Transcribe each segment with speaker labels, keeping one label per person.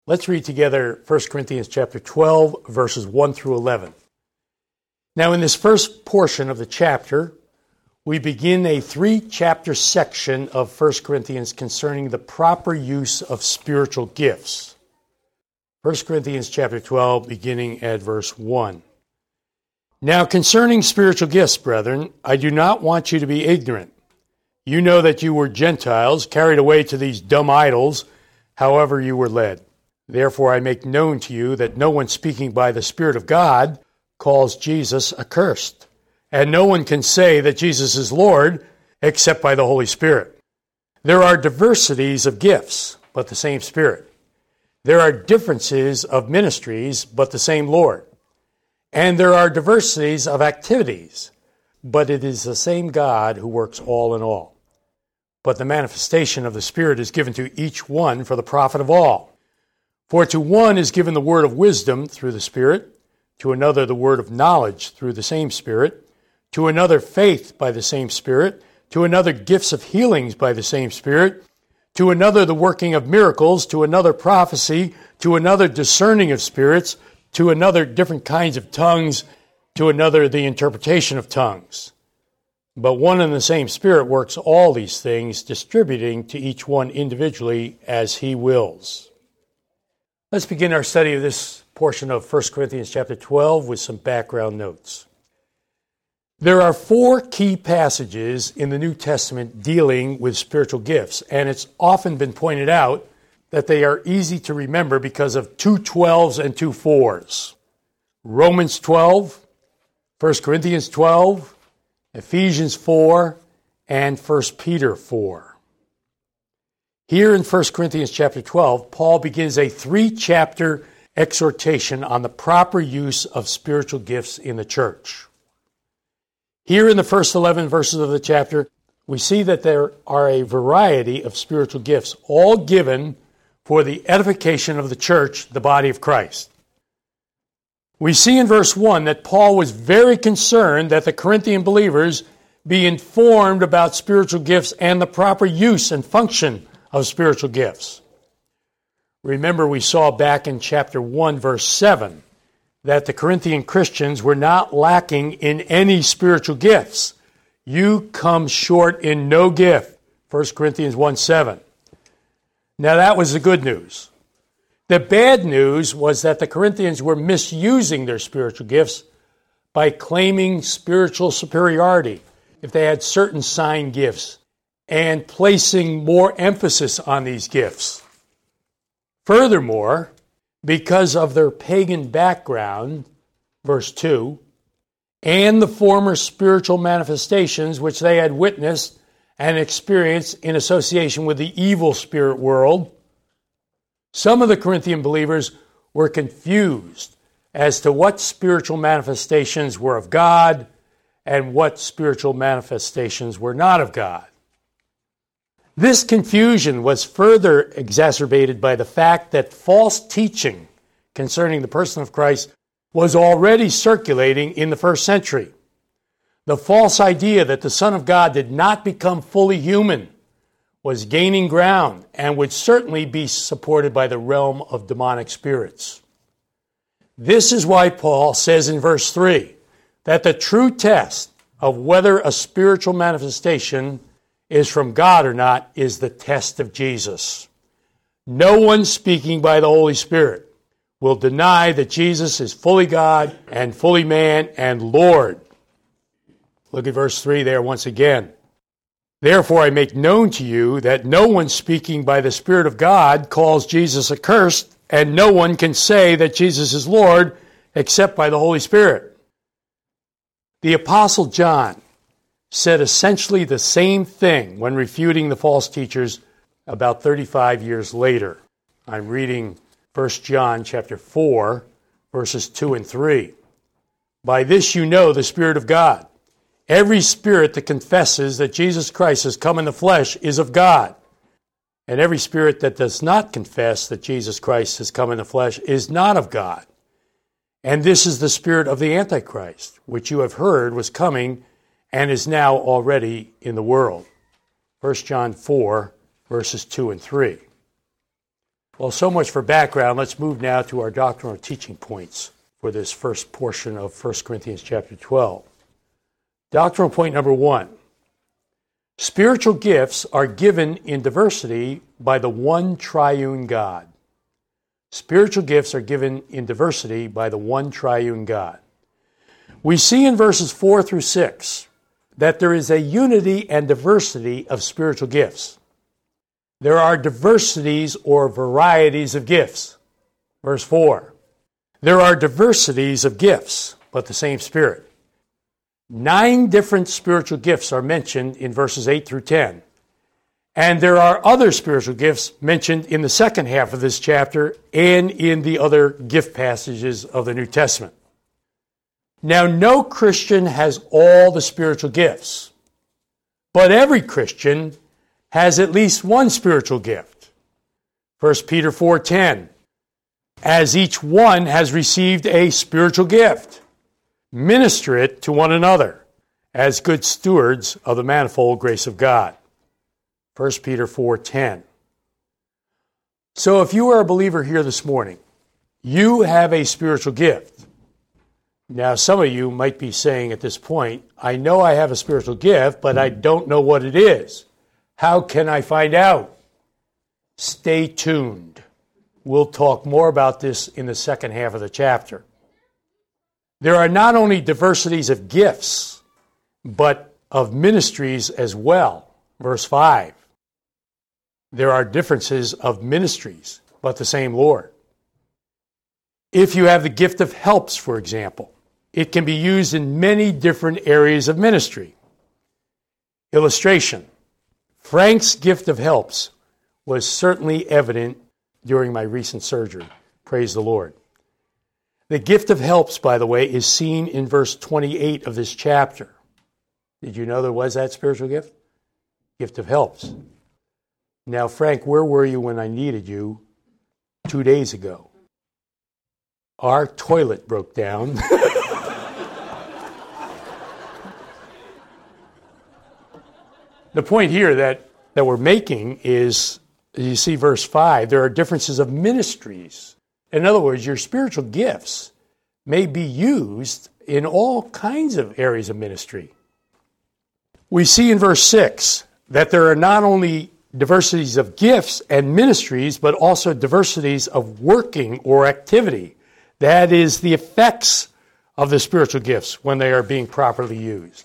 Speaker 1: Let's read together 1 Corinthians chapter 12, verses 1 through 11. Now, in this first portion of the chapter, we begin a 3-chapter section of 1 Corinthians concerning the proper use of spiritual gifts. 1 Corinthians chapter 12, beginning at verse 1. Now, concerning spiritual gifts, brethren, I do not want you to be ignorant. You know that you were Gentiles, carried away to these dumb idols, however you were led. Therefore I make known to you that no one speaking by the Spirit of God calls Jesus accursed. And no one can say that Jesus is Lord except by the Holy Spirit. There are diversities of gifts, but the same Spirit. There are differences of ministries, but the same Lord. And there are diversities of activities, but it is the same God who works all in all. But the manifestation of the Spirit is given to each one for the profit of all. For to one is given the word of wisdom through the Spirit, to another the word of knowledge through the same Spirit, to another faith by the same Spirit, to another gifts of healings by the same Spirit, to another the working of miracles, to another prophecy, to another discerning of spirits, to another different kinds of tongues, to another the interpretation of tongues. But one and the same Spirit works all these things, distributing to each one individually as he wills. Let's begin our study of this portion of 1 Corinthians chapter 12 with some background notes. There are 4 key passages in the New Testament dealing with spiritual gifts, and it's often been pointed out that they are easy to remember because of 2 12s and 2 4s. Romans 12, 1 Corinthians 12, Ephesians 4, and 1 Peter 4. Here in 1 Corinthians chapter 12, Paul begins a 3-chapter exhortation on the proper use of spiritual gifts in the church. Here in the first 11 verses of the chapter, we see that there are a variety of spiritual gifts, all given for the edification of the church, the body of Christ. We see in verse 1 that Paul was very concerned that the Corinthian believers be informed about spiritual gifts and the proper use and function of spiritual gifts. Remember, we saw back in chapter 1, verse 7, that the Corinthian Christians were not lacking in any spiritual gifts. You come short in no gift, 1 Corinthians 1:7. Now that was the good news. The bad news was that the Corinthians were misusing their spiritual gifts by claiming spiritual superiority if they had certain sign gifts, and placing more emphasis on these gifts. Furthermore, because of their pagan background, verse 2, and the former spiritual manifestations which they had witnessed and experienced in association with the evil spirit world, some of the Corinthian believers were confused as to what spiritual manifestations were of God and what spiritual manifestations were not of God. This confusion was further exacerbated by the fact that false teaching concerning the person of Christ was already circulating in the first century. The false idea that the Son of God did not become fully human was gaining ground and would certainly be supported by the realm of demonic spirits. This is why Paul says in verse 3 that the true test of whether a spiritual manifestation is from God or not is the test of Jesus. No one speaking by the Holy Spirit will deny that Jesus is fully God and fully man and Lord. Look at verse 3 there once again. Therefore I make known to you that no one speaking by the Spirit of God calls Jesus accursed, and no one can say that Jesus is Lord except by the Holy Spirit. The Apostle John said essentially the same thing when refuting the false teachers about 35 years later. I'm reading 1 John chapter 4, verses 2 and 3. By this you know the Spirit of God. Every spirit that confesses that Jesus Christ has come in the flesh is of God. And every spirit that does not confess that Jesus Christ has come in the flesh is not of God. And this is the spirit of the Antichrist, which you have heard was coming and is now already in the world. 1 John 4, verses 2 and 3. Well, so much for background. Let's move now to our doctrinal teaching points for this first portion of 1 Corinthians chapter 12. Doctrinal point number 1. Spiritual gifts are given in diversity by the one triune God. Spiritual gifts are given in diversity by the one triune God. We see in verses 4 through 6 that there is a unity and diversity of spiritual gifts. There are diversities or varieties of gifts. Verse 4. There are diversities of gifts, but the same Spirit. 9 different spiritual gifts are mentioned in verses 8 through 10. And there are other spiritual gifts mentioned in the second half of this chapter and in the other gift passages of the New Testament. Now, no Christian has all the spiritual gifts, but every Christian has at least one spiritual gift. 1 Peter 4:10, as each one has received a spiritual gift, minister it to one another as good stewards of the manifold grace of God. 1 Peter 4:10. So if you are a believer here this morning, you have a spiritual gift. Now, some of you might be saying at this point, I know I have a spiritual gift, but I don't know what it is. How can I find out? Stay tuned. We'll talk more about this in the second half of the chapter. There are not only diversities of gifts, but of ministries as well. Verse 5. There are differences of ministries, but the same Lord. If you have the gift of helps, for example, it can be used in many different areas of ministry. Illustration. Frank's gift of helps was certainly evident during my recent surgery. Praise the Lord. The gift of helps, by the way, is seen in verse 28 of this chapter. Did you know there was that spiritual gift? Gift of helps. Now, Frank, where were you when I needed you 2 days ago? Our toilet broke down. The point here that we're making is, you see verse 5, there are differences of ministries. In other words, your spiritual gifts may be used in all kinds of areas of ministry. We see in verse 6 that there are not only diversities of gifts and ministries, but also diversities of working or activity. That is the effects of the spiritual gifts when they are being properly used.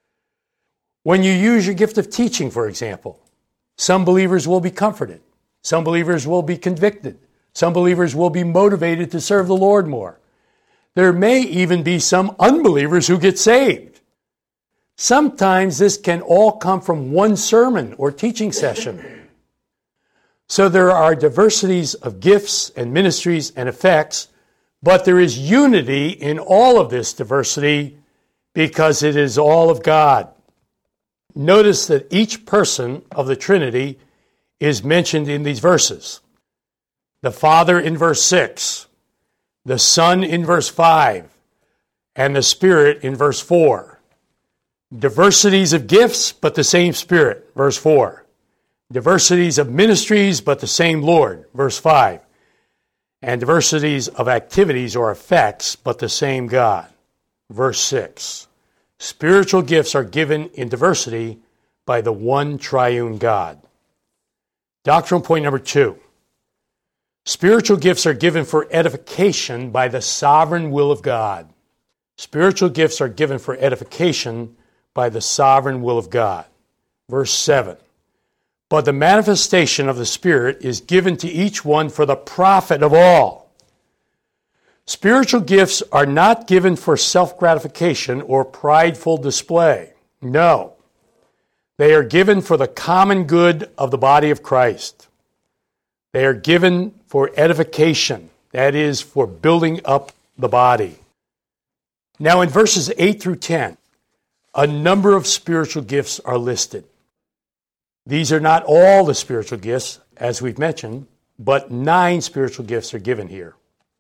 Speaker 1: When you use your gift of teaching, for example, some believers will be comforted. Some believers will be convicted. Some believers will be motivated to serve the Lord more. There may even be some unbelievers who get saved. Sometimes this can all come from one sermon or teaching session. So there are diversities of gifts and ministries and effects, but there is unity in all of this diversity because it is all of God. Notice that each person of the Trinity is mentioned in these verses. The Father in verse 6, the Son in verse 5, and the Spirit in verse 4. Diversities of gifts, but the same Spirit, verse 4. Diversities of ministries, but the same Lord, verse 5. And diversities of activities or effects, but the same God, verse 6. Spiritual gifts are given in diversity by the one triune God. Doctrinal point number 2. Spiritual gifts are given for edification by the sovereign will of God. Spiritual gifts are given for edification by the sovereign will of God. Verse 7. But the manifestation of the Spirit is given to each one for the profit of all. Spiritual gifts are not given for self-gratification or prideful display. No. They are given for the common good of the body of Christ. They are given for edification. That is, for building up the body. Now in verses 8 through 10, a number of spiritual gifts are listed. These are not all the spiritual gifts, as we've mentioned, but 9 spiritual gifts are given here.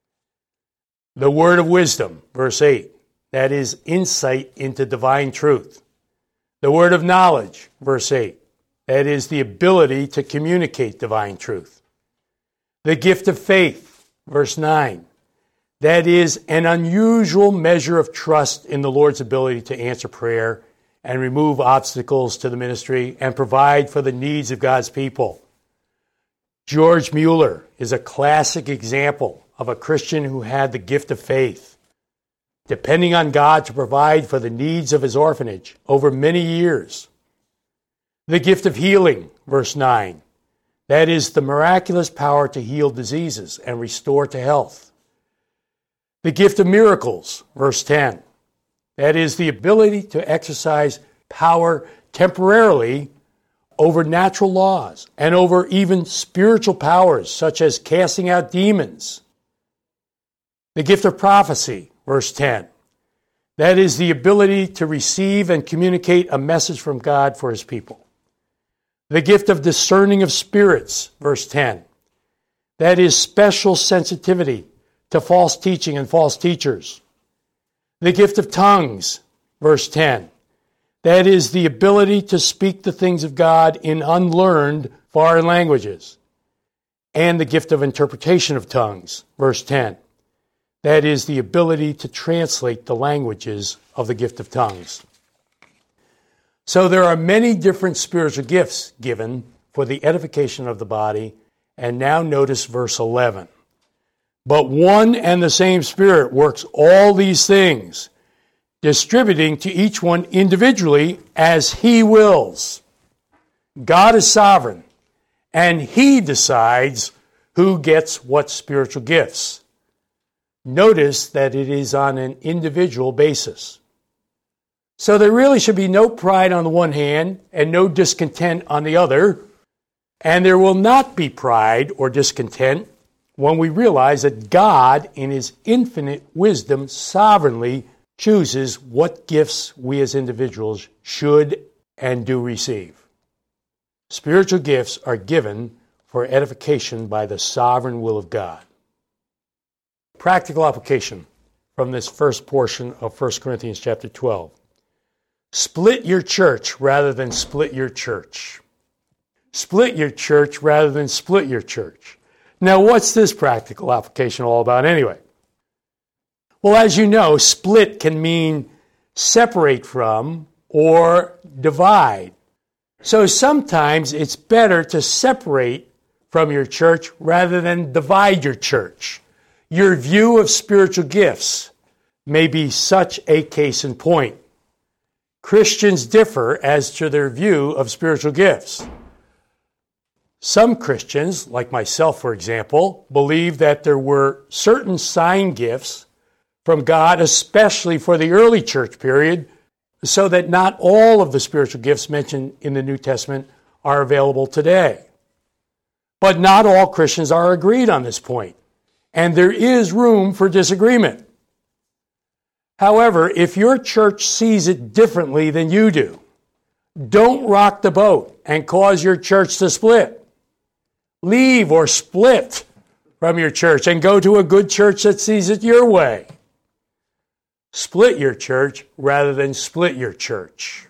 Speaker 1: The word of wisdom, verse 8, that is insight into divine truth. The word of knowledge, verse 8, that is the ability to communicate divine truth. The gift of faith, verse 9. That is an unusual measure of trust in the Lord's ability to answer prayer and remove obstacles to the ministry and provide for the needs of God's people. George Mueller is a classic example of a Christian who had the gift of faith, depending on God to provide for the needs of his orphanage over many years. The gift of healing, verse 9. That is the miraculous power to heal diseases and restore to health. The gift of miracles, verse 10. That is the ability to exercise power temporarily over natural laws and over even spiritual powers such as casting out demons. The gift of prophecy, verse 10. That is the ability to receive and communicate a message from God for his people. The gift of discerning of spirits, verse 10. That is special sensitivity to false teaching and false teachers. The gift of tongues, verse 10. That is the ability to speak the things of God in unlearned foreign languages. And the gift of interpretation of tongues, verse 10. That is the ability to translate the languages of the gift of tongues. So there are many different spiritual gifts given for the edification of the body. And now notice verse 11. But one and the same Spirit works all these things, distributing to each one individually as he wills. God is sovereign, and he decides who gets what spiritual gifts. Notice that it is on an individual basis. So there really should be no pride on the one hand and no discontent on the other. And there will not be pride or discontent when we realize that God, in his infinite wisdom, sovereignly chooses what gifts we as individuals should and do receive. Spiritual gifts are given for edification by the sovereign will of God. Practical application from this first portion of 1 Corinthians chapter 12. Split your church rather than split your church. Split your church rather than split your church. Now, what's this practical application all about anyway? Well, as you know, split can mean separate from or divide. So sometimes it's better to separate from your church rather than divide your church. Your view of spiritual gifts may be such a case in point. Christians differ as to their view of spiritual gifts. Some Christians, like myself for example, believe that there were certain sign gifts from God, especially for the early church period, so that not all of the spiritual gifts mentioned in the New Testament are available today. But not all Christians are agreed on this point, and there is room for disagreement. However, if your church sees it differently than you do, don't rock the boat and cause your church to split. Leave or split from your church and go to a good church that sees it your way. Split your church rather than split your church.